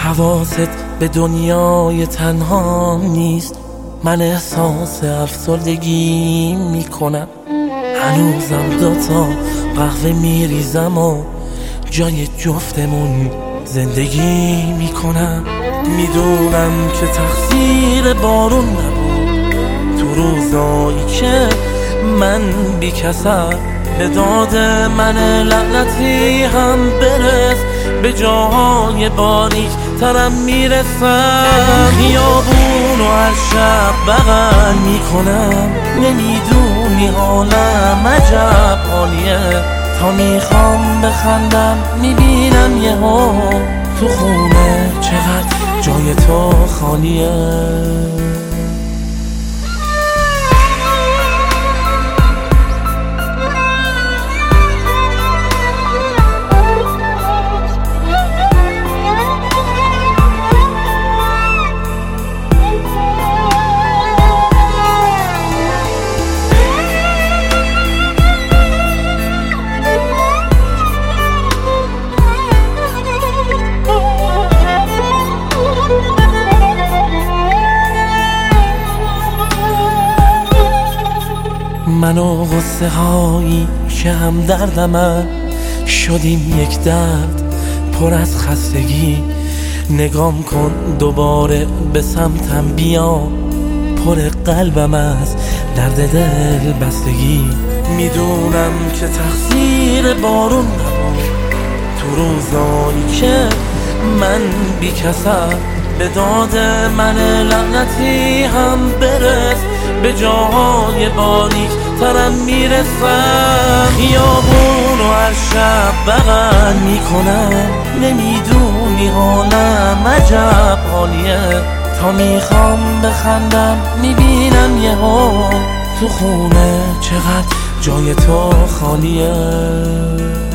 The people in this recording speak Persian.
حواست به دنیای تنها نیست. من احساس افسردگی میکنم، هنوزم دوتا قهوه میریزم و جای جفتمون زندگی میکنم. میدونم که تقصیر بارون نبود تو روزایی که من بیکسم. به داد من لعنتی هم برس، به جاهای باریک ترم میرسم. خیابون و هر شب بغل میکنم، نمیدونی حالم عجب حالیه. تا میخوام بخندم میبینم یهو تو خونه چقدر جای تو خالیه. من و غصه هایی که هم دردمه شدیم یک درد پر از خستگی. نگام کن دوباره به سمتم بیا، پر قلبم از درد دل بستگی. میدونم که تقصیر بارون نبود تو روزایی که من بیکسم. به داد من لعنتی هم برس، به جاهای باریک ترم میرسم. خیابون و هر شب بغل میکنم، نمیدونی حالم عجب حالیه. تا میخوام بخندم میبینم یهو تو خونه چقدر جای تو خالیه.